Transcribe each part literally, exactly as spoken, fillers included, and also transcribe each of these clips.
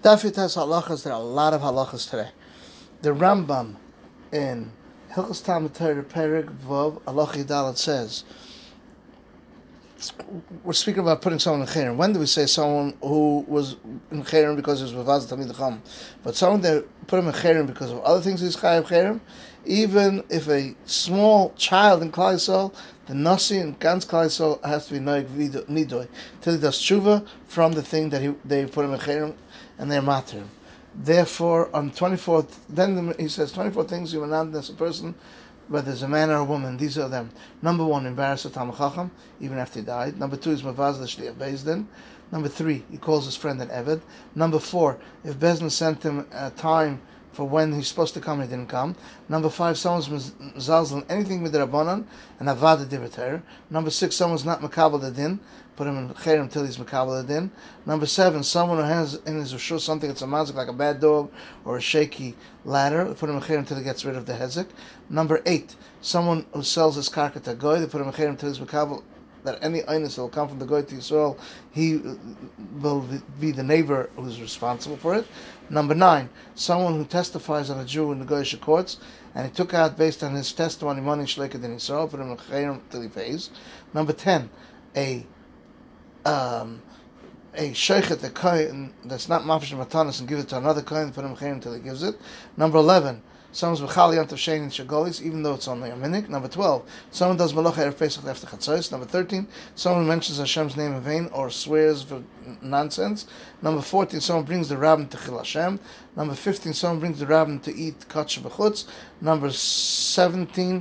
Dafit has halachas. There are a lot of halachas today. The Rambam in Hilchos Talmud Torah Perek Vav Halacha Dalet says, we're speaking about putting someone in chayrim. When do we say someone who was in chayrim because he was vavaz tamid chum? But someone that put him in chayrim because of other things he's chayav chayrim, even if a small child in Klal Yisrael, the nasi in Gans Klal Yisrael has to be noig nidoy till he does tshuva from the thing that he they put him in chayrim and they're matter him. Therefore, on twenty-fourth, then he says twenty-four things you will not as a person, whether it's a man or a woman. These are them. Number one, embarrass a Talmid Chacham, even after he died. Number two is mavaz l'shliach Beis Din. Number three, he calls his friend an eved. Number four, if Beis Din sent him a time for when he's supposed to come, he didn't come. Number five, someone's mezalzel anything with the Rabbanan and avad divrei. Number six, someone's not makabel the din, put him in chayrim until he's makabel the din. Number seven, someone who has in his rishus something that's a mazik like a bad dog or a shaky ladder, put him in chayrim until he gets rid of the hezek. Number eight, someone who sells his karka to goy, they put him in chayrim until he's makabel that any einus that will come from the goy to Yisrael, he will be the neighbor who's responsible for it. Number nine, someone who testifies on a Jew in the Goyish courts, and he took out based on his testimony money shleiked in Yisrael, put him in chayrim till he pays. Number ten, a um, a sheikhet, a kohen that's not mafish matanis, and give it to another kohen, put him in chayrim until he gives it. Number eleven, someone's b'chal yant of shein in shagolis, even though it's only a minute. Number twelve, someone does malacha erev pesach after chatzos. Number thirteen, someone mentions Hashem's name in vain or swears for nonsense. Number fourteen, someone brings the rabbin to chil Hashem. Number fifteen, someone brings the rabbin to eat kosher b'chutz. Number seventeen,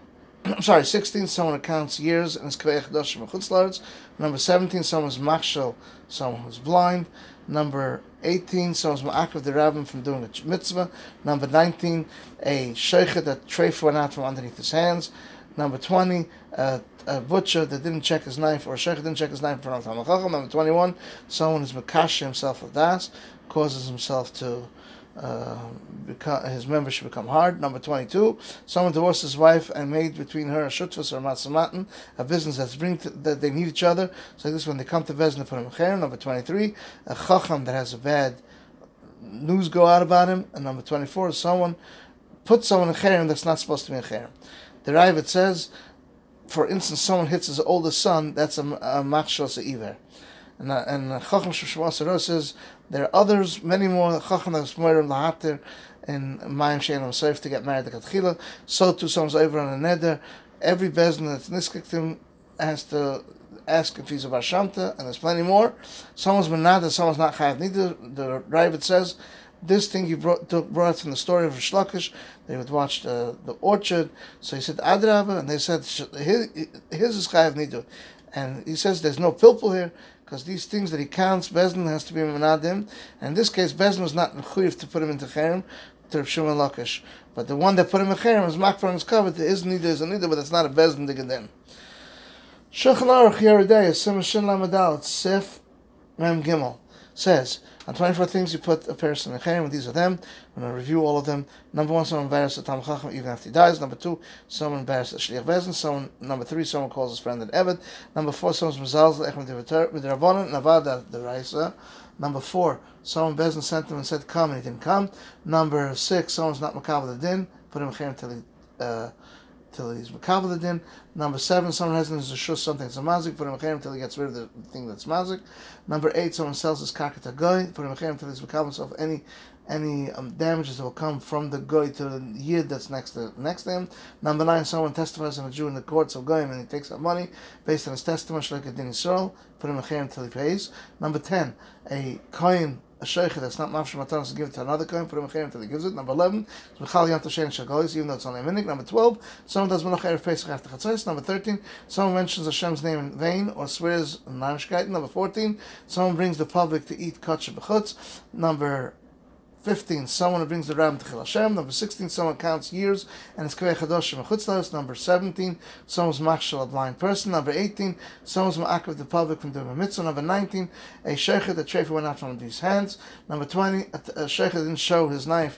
sorry, sixteen, someone accounts years and is kvei chadashim b'chutz laretz. Number seventeen, someone's machshel, someone who's blind. Number eighteen, someone's ma'akrav the rabbin from doing a mitzvah. Number nineteen, a sheikhet that treif went out from underneath his hands. Number twenty, uh, a butcher that didn't check his knife, or a sheikhet didn't check his knife in front of Talmid Chacham. Number twenty-one, someone is makash himself with das, causes himself to uh, become, his membership become hard. Number twenty-two, someone divorced his wife and made between her a shutfus or matzamatan, a business that's bring to, that they need each other. So this when they come to Beis Din, they put him in chayrim. Number twenty-three, a chacham that has a bad news go out about him. And number twenty-four is someone put someone in chayrim that's not supposed to be in chayrim. The Ravid says, for instance, someone hits his oldest son, that's a, a machshel se'iver. And uh, and Chacham Shemasharo says there are others, many more Chacham that's more in lahatir and Mayim Shein Safe to get married to Katchila. So too, someone's over on a neder. Every Beis Din that's niskiktim has to ask if he's a Bar Shamta, and there's plenty more. Someone's menada, someone's not chayav. Neither the Ravid says this thing he brought took, brought from the story of Rish Lakish. They would watch the, the orchard. So he said Adrabah, and they said his, his is chayav nidu. And he says there's no pilpul here, because these things that he counts, Beis Din has to be menadim. And in this case, Beis Din was not mechuyev to put him into chayrim to Rav Shimon Lakish. But the one that put him in chayrim was makfar and his covered. There is neither, is a neither, but it's not a Beis Din digaden. Shulchan Aruch Yeridei, Simon Shin Lamadal, Sif Mem Gimel, says, on twenty-four things you put a person in chayrim, and these are them. I'm going to review all of them. Number one, someone embarrasses a Talmid Chacham even after he dies. Number two, someone embarrasses a shliach Beis Din. Someone, number three, someone calls his friend an eved. Number four, someone's mezalzel echmed with the rabbanon navada the raisa. Number four, someone Beis Din sent him and said come, and he didn't come. Number six, someone's not makabel the din, put him in chayrim till he uh, till he's makabel the din. Number seven, someone has in his rishus something that's a mazik, put him in chayrim until he gets rid of the thing that's mazik. Number eight, someone sells his karka to goy, put him in chayrim until he's makabel himself any any um, damages that will come from the goy to the yid that's next to next to him. Number nine, someone testifies on a Jew in the courts of goyim and he takes out money based on his testimony, like a din Yisrael, put him in chayrim until he pays. Number ten, a kohen, a sheikh that's not mafresh matanos to give it to another kohen, put him in chayrim until he gives it. Number eleven, b'chal yant shein shagolis, even though it's only a minute. Number twelve, someone does malacha erev pesach after chatzos. Number thirteen, someone mentions Hashem's name in vain or swears nanishkeit. Number fourteen, someone brings the public to eat kosher b'chutz. Number fifteen, someone who brings the rabbin to Chil Hashem. Number sixteen, someone counts years and is kvei chadoshim b'chutz laretz. Number seventeen, someone's machshel a blind person. Number eighteen, someone's ma'akrav the public from doing a mitzvah. Number nineteen, a sheikhet that treif went out from these hands. Number twenty, a, a sheikhet didn't show his knife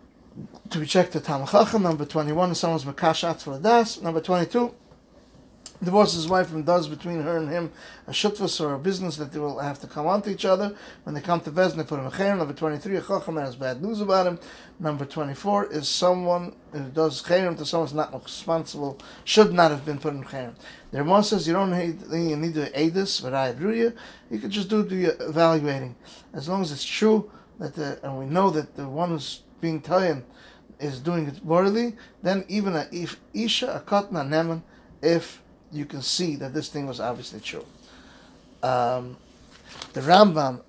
to be checked to Talmid Chacham. Number twenty-one, someone's makash atz for das. Number twenty-two, divorces his wife and does between her and him a shutfus or a business that they will have to come on to each other. When they come to Bezdin, they put him a cher. Number twenty-three, a chacham has bad news about him. Number twenty-four is someone who does cherem to someone who's not responsible, should not have been put in cherem. The Ramah says you don't need, you need to aid this, but I agree you. You could just do the evaluating. As long as it's true, that the, and we know that the one who's being taken is doing it morally, then even a if isha, a katna, neman, if you can see that this thing was obviously true. Um, the Rambam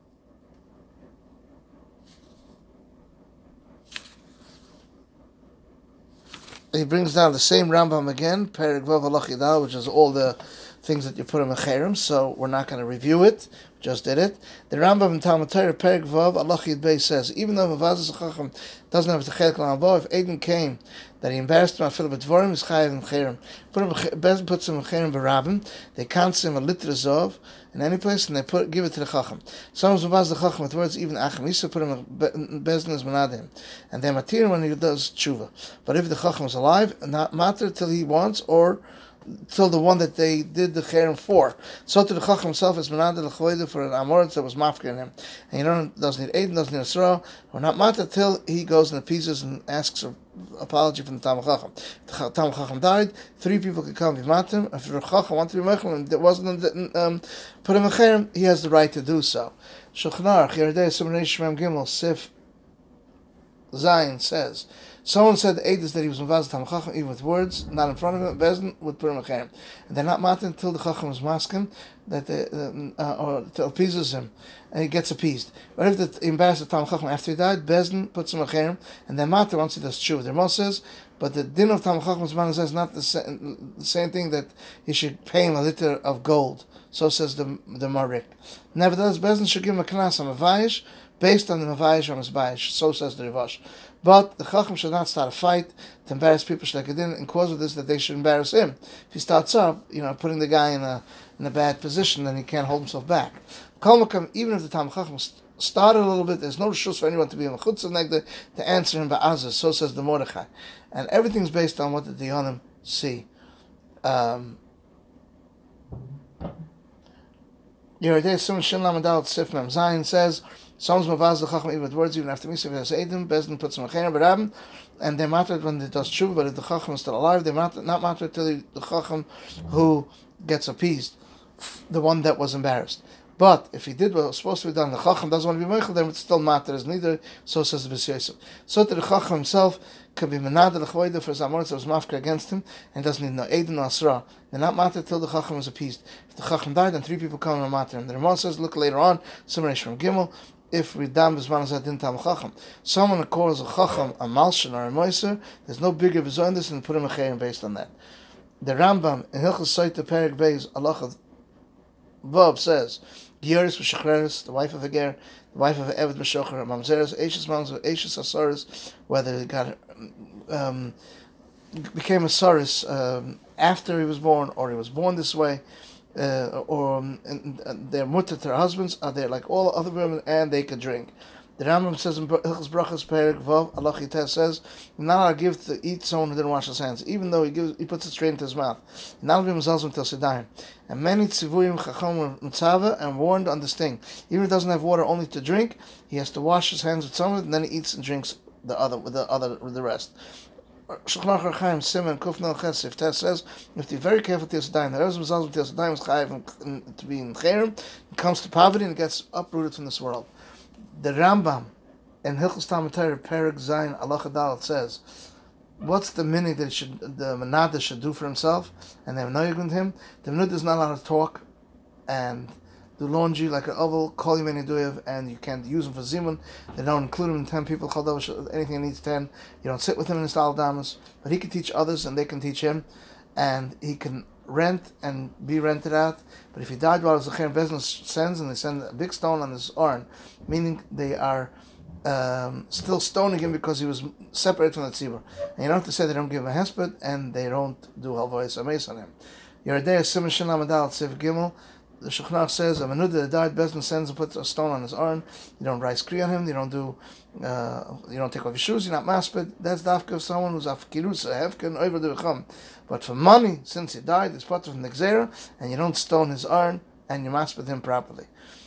he brings down the same Rambam again, Perek Vav Halach Yidal, which is all the things that you put in a cherem, so we're not going to review it, we just did it. The Rambam in Talmud Torah, Perek Vav Halach Yidbei says, even though Mavazas Chacham doesn't have the Chelik L'Avo, if Aiden came that he embarrassed him on Philip Dvorim, is chayav in cherem. Put him, Bezin puts him in cherem b'rabim. They count him a liter zov in any place, and they put give it to the chacham. Someone's mavaz the chacham with words even acham. Yisa put him in Bezin is manadim, and they matir when he does tshuva. But if the chacham is alive, not matter till he wants or till the one that they did the cherem for. So to the chacham himself is menadeh l'choyde for an amoritz that was mafkir in him, and you don't doesn't need aid, doesn't need a sra, or not matter till he goes and appeases and asks a apology from the Talmud Chacham. The Talmud Chacham died. Three people could come v'matim. If the Chacham wanted to be mechel and it wasn't um, put him in cherem, he has the right to do so. Shulchan Aruch Yeridei Siman Shmem Gimel Sif Zion says, someone said the aid is that he was mavaz Talmud Chacham even with words, not in front of him. Bezin would put him in cherem, and they're not matin until the Chacham is masking that they, uh, or to appeases him, and he gets appeased. But if the embarrassed the Talmud Chacham after he died, Bezin puts him in cherem, and then matin once he does tshuva. The Ramah says, but the din of Talmud Chacham is not the same, the same thing that he should pay him a liter of gold. So says the the Marik. Nevertheless, Bezin should give him a knas on Mavayish based on the Mavayish on his Bayish. So says the Rivash. But the Chacham should not start a fight to embarrass people Shlekadin and cause of this that they should embarrass him. If he starts up, you know, putting the guy in a in a bad position, then he can't hold himself back. Even if the Talmud Chacham started a little bit, there's no rishus for anyone to be in a chutzah negda to answer him ba'azaz. So says the Mordechai, and everything's based on what the Diyanim see. Um, Yeridei Siman Shin Lamed Dalet Sif Mem Zayin says, someone's mavaz the chacham even with words, even after Misa has Eidim, Bezdin puts him in cherem b'rabim, and they matter when they does tshuva, but if the chacham is still alive, they matter, not matter till the, the chacham who gets appeased, the one that was embarrassed. But if he did what was supposed to be done, the chacham doesn't want to be meichel, then it still matters neither. So says the B'si Yosef. So that the chacham himself can be menadeh l'chvoida for his amoritz that was mafka against him, and doesn't need no aid no asra. They're not matter till the chacham is appeased. If the chacham died, then three people come and matter him. The Ramah says, look later on, Siman from Gimel, if we dam bisman azad din tam chacham, someone that calls a chacham a malshin or a moiser, there's no bigger bizarre in this, and put him a cherem based on that. The Rambam in Hilchos Sotah Perek Beis Alachad Vav says, Gioris v'shachreres, the wife of a ger, the wife of an eved b'shocher, mamzeres, eishes mamzer, eishes asaris, whether he got um, became a saris um, after he was born, or he was born this way, uh, or um, and, and they're mutter to their husbands, are they like all other women, and they could drink. The Rambam says in Hilchos Brachos Perek Vav Halach Yiteh says, you're not allowed to give to eat someone who didn't wash his hands, even though he gives, he puts it straight into his mouth. You're not allowed to be until Sedayim. And many tzivuyim chacham were mitzvah and warned on this thing. Even if he doesn't have water only to drink, he has to wash his hands with some of it, and then he eats and drinks the other with the other with the rest. Shulchan Aruch Chaim Siman Kufnel Chesif Tess says, you have to be very careful to Sedayim. The rest of Mizalzim Til Sedayim is chayiv to be in cherem. It comes to poverty and it gets uprooted from this world. The Rambam in Hilchos Talmud Torah Perek Zayin Halacha Dalet says, what's the meaning that should, the menada should do for himself, and they have no with him? The menada is not allowed to talk and do laundry like an oval, call him any duyev, and you can't use him for zimun. They don't include him in ten people. Anything that needs ten, you don't sit with him in his damas, but he can teach others, and they can teach him, and he can rent and be rented out. But if he died while his cherem business sends, and they send a big stone on his arm, meaning they are um, still stoning him because he was separated from the tzibur. And you don't have to say they don't give him a hesped, and they don't do halvayis ameis on him. Yeridei Siman Shin Lamed Dalet Sif Gimel. the Shulchan Aruch says, a menuda that died, Bezdin sends and puts a stone on his arm. You don't rise kri on him. You don't do. Uh, you don't take off your shoes. You're not maspid. That's dafka of someone who's afkirusa hefkin over the becham. But for money, since he died, it's part from the gzera, and you don't stone his arm, and you maspid him properly.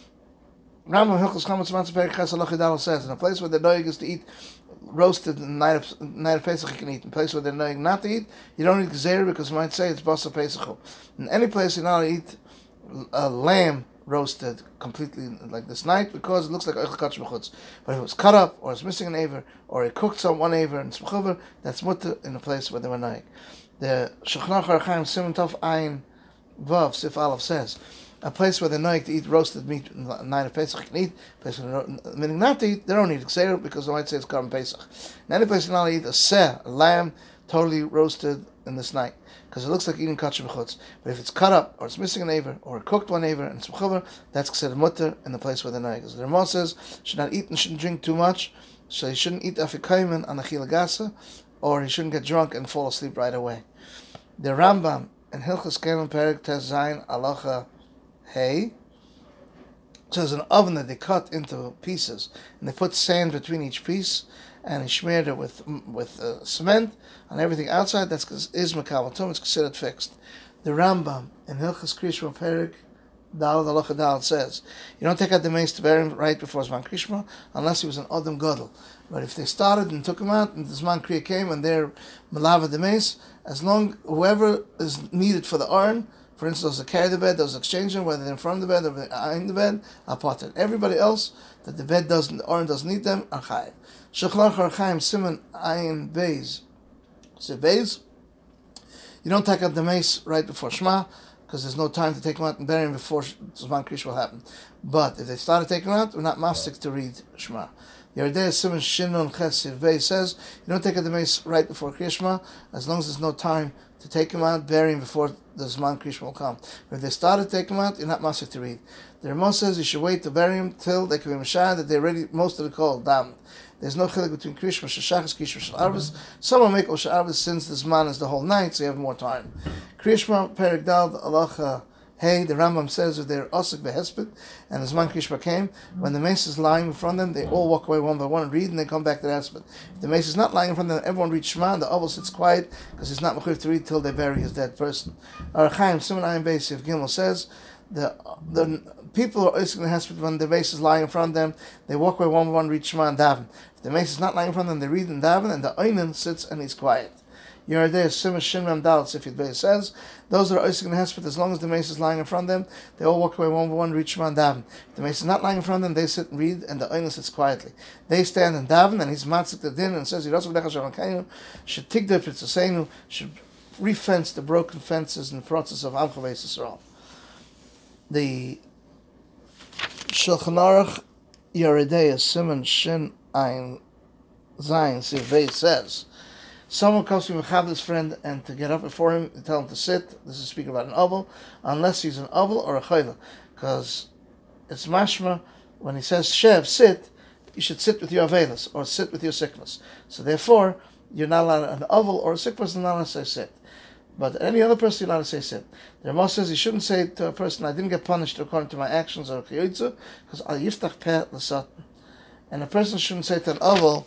Rambam Hilchos Chametz Matzah Perek Ches Halacha Daled says, in a place where the noig is to eat roasted in the night of, night of Pesach, you can eat. In a place where they're noig not to eat, you don't eat gzera because you might say it's basa Pesach. In any place you're not to eat a lamb roasted completely like this night because it looks like oichel katsh b'chutz. But if it was cut up or it's missing an aver or it cooked some one aver and smechuver, that's mutter in a place where they were noig. The Shulchan Aruch Orach Chaim Siman Tov Ayin Vav Sif Aleph says, a place where they're noig to eat roasted meat in the night of Pesach can eat. A place where they're meaning not to eat, they don't eat gzera because they might say it's Karban Pesach. In any place you're not to eat a seh, a lamb, totally roasted in this night, because it looks like eating katsh b'chutz. But if it's cut up, or it's missing an aver, or it cooked one aver, and it's mechuver, that's considered mutter in the place where they're noig. Because the Ramah says, should not eat and shouldn't drink too much, so he shouldn't eat afikoymen on achila gasa, or he shouldn't get drunk and fall asleep right away. The Rambam in Hilchos Kelim Perek Tes Zayin Halacha Hey says an oven that they cut into pieces, and they put sand between each piece, and he smeared it with with uh, cement on everything outside. That's because is makabel tum. It's considered fixed. The Rambam in Hilchos Krishma Perek Daled Halacha Daled says you don't take out the mace to bury him right before Zman Krishma unless he was an Adam Gadol. But if they started and took him out, and the Zman Kriya came and they're malava the mace, as long whoever is needed for the Aron, for instance, those that carry the bed, those exchanging, whether they're in front of the bed or behind the bed, are potter. Everybody else that the bed doesn't, the Aron doesn't need them, are chayiv. Shulchan Aruch Orach Chaim Siman Ayin Beis. So Beis, you don't take out the mace right before Shema, because there's no time to take them out and bury him before Zman Krish will happen. But if they started taking them out, we're not mafsik to read Shema. Yerdei Siman Shinnon Chesiv Beis says, you don't take out the mace right before Krishma, as long as there's no time to take him out, bury him before the Zman Krishma will come. But if they started to take him out, you're not mafsik to read. The Ramah says you should wait to bury him till they can be mashah, that they're ready, most of the call, damned. There's no chilek between Krishma, Shashachas, Krishma, Shalarvis. Some will make Osharvis since this man is the whole night, so you have more time. Krishma, Perek Daled Halacha Hey, the Rambam says if they're Osik Behesped, and as Zman Krishma came, when the mace is lying in front of them, they all walk away one by one and read, and they come back to the Hesped. If the mace is not lying in front of them, everyone reads Shema, and the Oval sits quiet, because he's not mechuyev to read till they bury his dead person. Orach Chaim, Siman Ayin Beis, if Gimel says, the the people who are Osik Behesped, when the mace is lying in front of them, they walk away one by one, read Shema and daven. If the mace is not lying in front of them, they read and daven, and the Oinen sits and he's quiet. You're there, Simon Shinram Daled Sifid Beis says, those that are Osik and Hesped, as long as the mace is lying in front of them, they all walk away one by one, read Shema and daven. If the mace is not lying in front of them, they sit and read, and the Oinen sits quietly. They stand and daven, and he's matzik the din and says, should tigdar pitzasenu, should refence the broken fences in the process of Amcha Beis Yisrael. The Shulchan Aruch Yeridei Simon Shin Ayin Zayin Sif Beis says, someone comes to Mechab's friend and to get up before him and tell him to sit. This is speaking about an oval, unless he's an oval or a chayla, because it's mashma when he says shev, sit, you should sit with your avelis or sit with your sickness. So therefore, you're not allowed an oval or a sick person not allowed to say sit. But any other person you're allowed to say sit. The Ramah says you shouldn't say to a person, I didn't get punished according to my actions or chiyutzu, because al yiftach peh l'satan. And a person shouldn't say to an oval,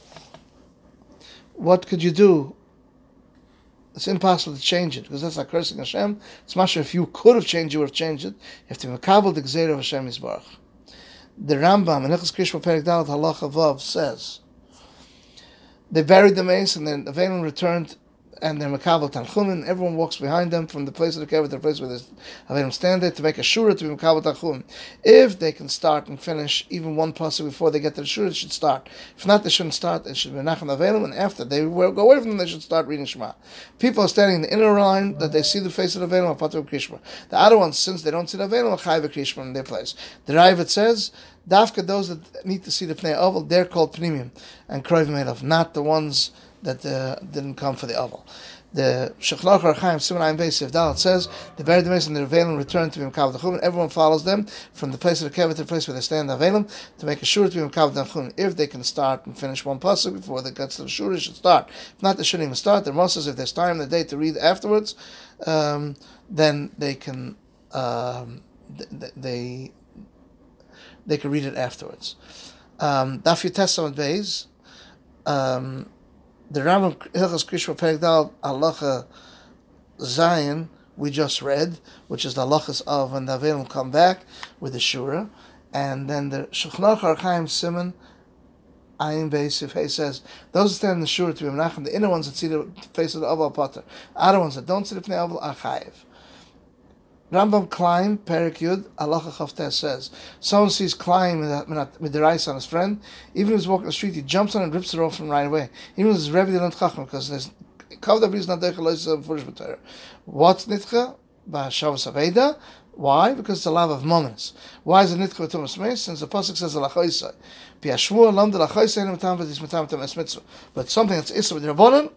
what could you do? It's impossible to change it, because that's like cursing Hashem. It's much if you could have changed, you would have changed it. You have to makabel the gzeira of Hashem Yisbarach. The Rambam in Hilchos Krishma Perek Daled Halacha Vav says they buried the mace, and then the Avelim returned, and they're makabel tanchumin. Everyone walks behind them from the place of the kever to the place where the Avelim stand there to make a shura to be makabel tanchumin. If they can start and finish even one pasuk before they get to the shura, they should start. If not, they shouldn't start. They should be nachem Avelim, and after they go away from them, they should start reading Shema. People are standing in the inner line that they see the face of the Avelim, are patur Krishma. The other ones, since they don't see the Avelim, are chayiv Krishma in their place. The Raavad says, Dafka, those that need to see the Pnei Oval, they're called Pnimim and Kroiv Meidov, not the ones that uh, didn't come for the oval. The Shulchan Aruch Orach Chaim Siman Ayin Beis Sif Daled says the buried the mace and the Avelim return to be Mekabel Tanchumin. Everyone follows them from the place of the kever to the place where they stand the Avelim to make a shura to be Mekabel Tanchumin. If they can start and finish one pasuk before they get to the shura, they should start. If not, they shouldn't even start. The Ramah says if there's time in the day to read afterwards, um, then they can um, they they can read it afterwards. Um, Daf Yutes Amud Beis. Um, the Rambam Hilchos Krishma Perek Dal Halacha Zion we just read, which is the halachas of when the Avelim come back with the Shura, and then the Shulchan Aruch Orach Chaim Simon Ayin Beis Sifhei says those who stand in the Shura to be Menachem, the inner ones that see the face of the Aval Potter, outer ones that don't see the Pnei Aval are Chayiv. Rambam Klein Perek Yud Halacha Chavtes says someone sees Klein with the rice on his friend, even if he's walking the street, he jumps on and rips it off from right away. Even if it's Rebbe Dilent Chacham, because there's Kavda Bris not Deichel Lois Furish B'Torah. What's Nitcha? B'Shavas Aveda. Why? Because it's a love of moments. Why is it Nitcha with Thomas Meis? Since the pasuk says Alachoisai. Piashmua Lam de Lachoisai and Matam V'Dis Matam Tam Es Mitzvah. But something that's Issa with Rabbanon,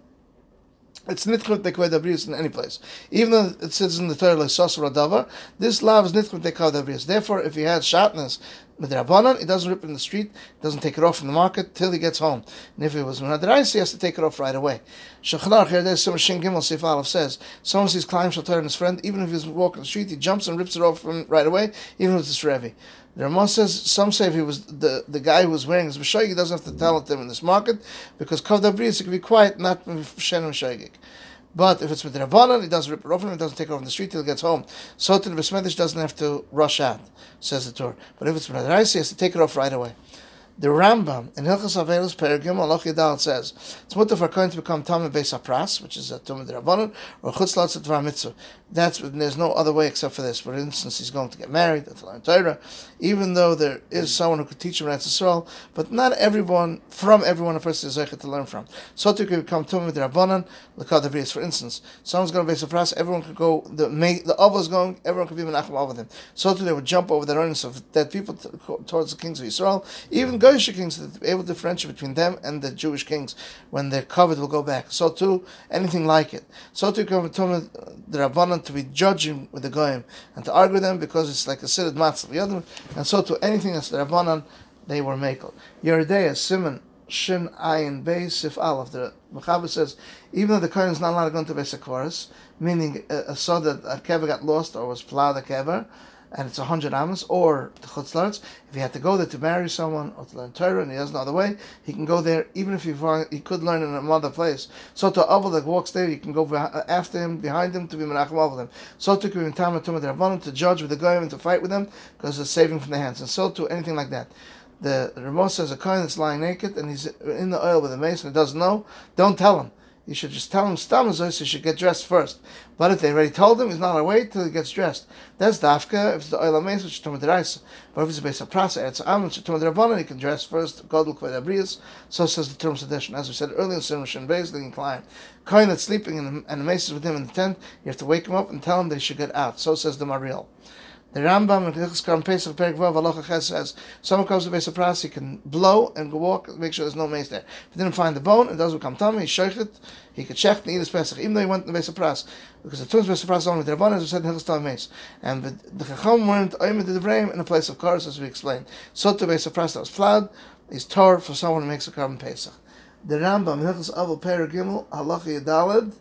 it's Nitcha with Kavda Bris in any place. Even though it says in the Torah like Sasur Davar, this love is Nitcha with Kavda Bris. Therefore, if he had shatnez with the Rabbanon, he doesn't rip it in the street, doesn't take it off from the market till he gets home. And if it was Menadrais, he has to take it off right away. Shulchan Aruch here, there's some Shin Gimel Seif Aleph says, someone sees Klein Shal Torah in his friend, even if he's walking the street, he jumps and rips it off from right away, even if it's Rebbe. The Ramah says, some say if he was the, the guy who was wearing his Meshayik, he doesn't have to tell it to him in this market, because Kavda Bris, he can be quiet, not Shen Meshayik. But if it's with the Rabbanan, he doesn't rip it off him, he doesn't take it off in the street till he gets home. So to the Besmedish doesn't have to rush out, says the Torah. But if it's with the Raisi, he has to take it off right away. The Rambam in Hilchos Avelos Perigim Alach Yadal says it's mutter for a kohen to become Tamid Beis HaPras, which is a Tumah D'Rabbanan, or Chutz L'Atzat Dvar Mitzvah. That's there's no other way except for this. For instance, he's going to get married, to learn Torah, even though there is someone who could teach him Eretz Yisrael, but not everyone from everyone a person is zeichet to learn from. So to become Tumah D'Rabbanan, L'Kad Avrius. For instance, someone's going to Beis HaPras, everyone could go. The the Avos going, everyone could be Menachem Av with him. So too they would jump over the earnings of dead people t- towards the kings of Yisrael, even Goyish kings, to be able to differentiate between them and the Jewish kings when they're covered will go back. So too, anything like it. So too, come to the Rabbanan to be judging with the Goyim and to argue with them because it's like a Siddur Matzah. And so too, anything that's the Rabbanan, they were makel. Yeridea, Simon, Shin, Ayin, Beis, Sif Aleph. The Mechaber says, even though the Kohen is not allowed to go into Beis HaKvaros, meaning a, a saw that a kever got lost or was plowed a kever, and it's a hundred amos, or the Chutz La'aretz, if he had to go there to marry someone or to learn Torah and he has no other way, he can go there even if he he could learn in another place. So to Aval that walks there, you can go after him, behind him, to be Menachem Av with him. So to Kivim Tamar Tumah D'Rabbanan, to judge with the Goyim and to fight with them, because it's saving from the hands. And so to anything like that. The Ramah says a kohen that's lying naked and he's in the oil with a mace and he doesn't know, don't tell him. You should just tell him stamazos, he should get dressed first. But if they already told him, he's not going to wait till he gets dressed. That's dafka if it's the oil of mace, which is Tumah D'Raisa. But if it's a base of prasa, it's am, which is Tumah D'Rabbanan, he can dress first, Godel Kved Abrius. So says the term sedition. As we said earlier, Sir Shin Beis, the incline. Kohen that's sleeping in the, and the mace is with him in the tent, you have to wake him up and tell him they should get out. So says the Mariel. The Rambam in Hilchos Karam Pesach Perek Vav Halacha Ches says someone comes to Beis HaPras, he can blow and go walk, make sure there's no mace there. If he didn't find the bone, it does become tummy. He sheichet, he could check and eat his Pesach, even though he went to Beis HaPras, because the Tumas Beis HaPras only with the Rabbanan, as we said in Hilchos Tam Mace, and the Chacham weren't oimed the Devrayim in a place of cars, as we explained. So to Beis HaPras that was plowed is tor for someone who makes a Karam Pesach. The Rambam in Hilchos Aval Perek Gimel Halacha Yadalad.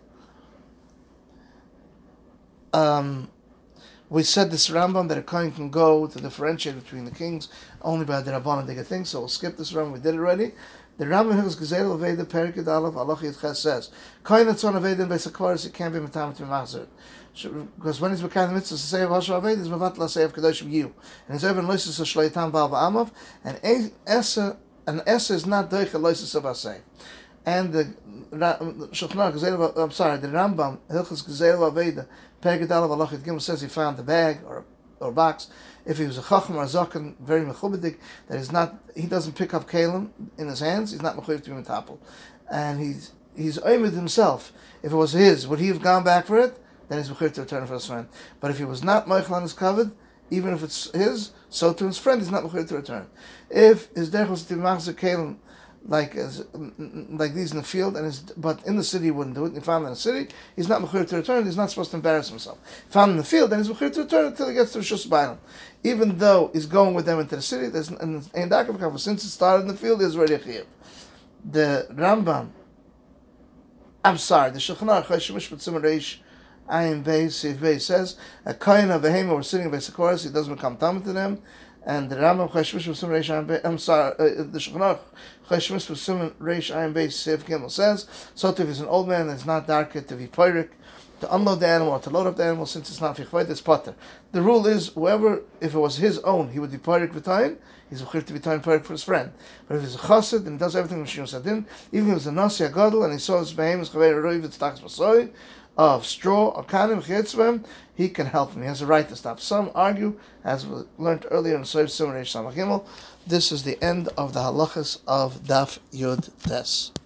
Um. We said this Rambam that a kohen can go to differentiate between the kings only by the Rabbanan they get things. So we'll skip this Rambam. We did it already. The Rambam Hilchos Gezel Aveda Perek Yud Halacha Yud Ches says kohen that's on Aveda in Beis HaKvaros, it can't be metam to be machzor. Because when he's behind the mitzvah to say of Hashem Aveda, he's mevat say of Kedoshim Yu, and he's even loisus of Shleitan Bal Va'amav, and Esa and Esa is not doicha loisus of Asay. And the Shulchan Aruch, I'm sorry, the Rambam Hilchos Gezel Aveda Perek Yud Halacha Yud Gimel says he found the bag or or box. If he was a chacham or a zaken, very mechubadik, that is not, he doesn't pick up kalim in his hands, he's not mechubadik to be metapel, and he's he's oimed himself. If it was his, would he have gone back for it? Then he's mechubadik to return for his friend. But if he was not meichel on his covered, even if it's his, so to his friend, he's not mechubadik to return. If his derech was to be machzor kalim, like as, like these in the field, and his, but in the city he wouldn't do it. He found in the city, he's not mechubadik to return. He's not supposed to embarrass himself. Found in the field, then he's mechubadik to return until he gets to Rishus Bailam. Even though he's going with them into the city, there's and since it started in the field, there's already a chiyuv. The Rambam, I'm sorry, the Shulchan Aruch Choshen Mishpat Simon Reish Ayin Beis, Sif Beis says, a Kain of Behema were sitting by Sikoros, he doesn't become Tamid to them. And the Rambam Cheshmish was Sim Reish Ayin Beis, I'm sorry, uh, the Shulchan Cheshmish was Sim Reish Ayin Beis, Sif Gimel says, so if he's an old man, it's not darker to be Pyrik, to unload the animal or to load up the animal, since it's not Fichvayt, it's Potter. The rule is, whoever, if it was his own, he would be Pyrik V'tayin, he's a Chir to be Tayin Pyrik for his friend. But if he's a Chassid and he does everything with Shiyun Sadin, even if he was a Nasi, a Gadol, and he saw his Behemoth, Chaver Roiv, it's Tachs Masoi, of straw or kanim chitzvim, he can help him. He has a right to stop. Some argue, as we learned earlier in Soif Sim Reish Samach Gimel, this is the end of the halachas of Daf Yud Tes.